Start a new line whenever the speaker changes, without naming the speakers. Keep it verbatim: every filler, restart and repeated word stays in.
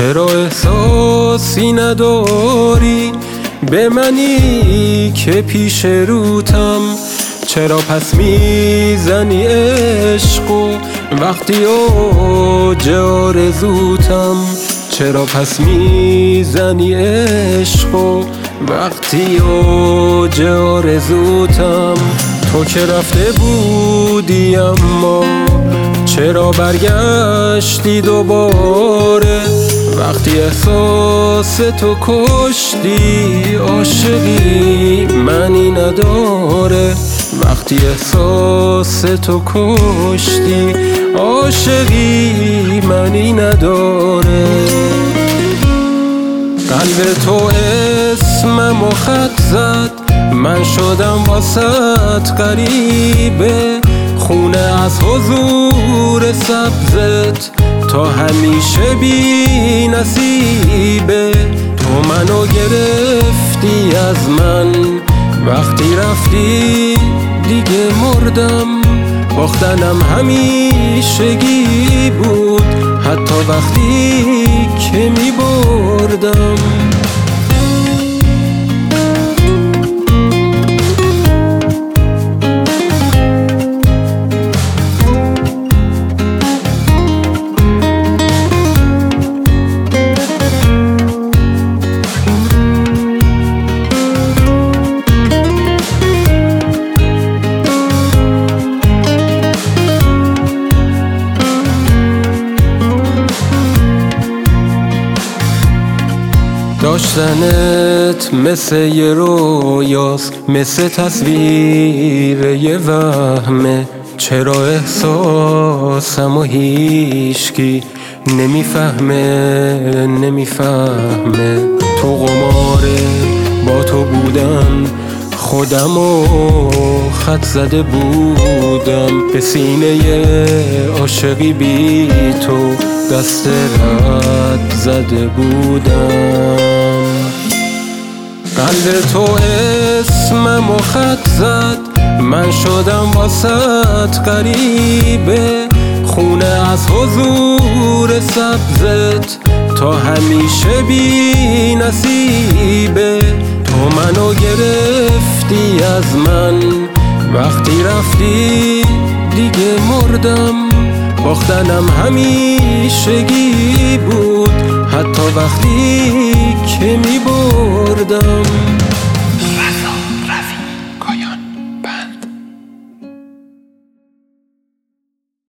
چرا احساسی نداری به منی که پیش روتم؟ چرا پس میزنی عشقو وقتی اوج آرزوتم؟ چرا پس میزنی عشقو وقتی اوج آرزوتم؟ تو که رفته بودی اما چرا برگشتی دوباره؟ وقتی احساس تو کشتی عاشقی معنی نداره. وقتی احساس تو کشتی عاشقی معنی نداره. قلب تو اسمم و خط زد، من شدم واسط غریبه. خونه از حضور سبزت تا همیشه بی نصیبه. تو منو گرفتی از من، وقتی رفتی دیگه مردم. باختنم همیشگی بود، حتی وقتی که می بردم. داشتنت مثل یه رویاست، مثل تصویر یه وهمه. چرا احساسم و هیچکی نمیفهمه نمیفهمه؟ تو قماره با تو بودم، خودم و خط زده بودم. به سینه عاشقی بی تو دست رد زده بودم. قلب تو اسمم و خط زد، من شدم واسط غریبه. خونه از حضور سبزت تا همیشه بی نصیبه. تو منو گرفتی از من، وقتی رفتی دیگه مردم. باختنم همیشگی بود، حتی وقتی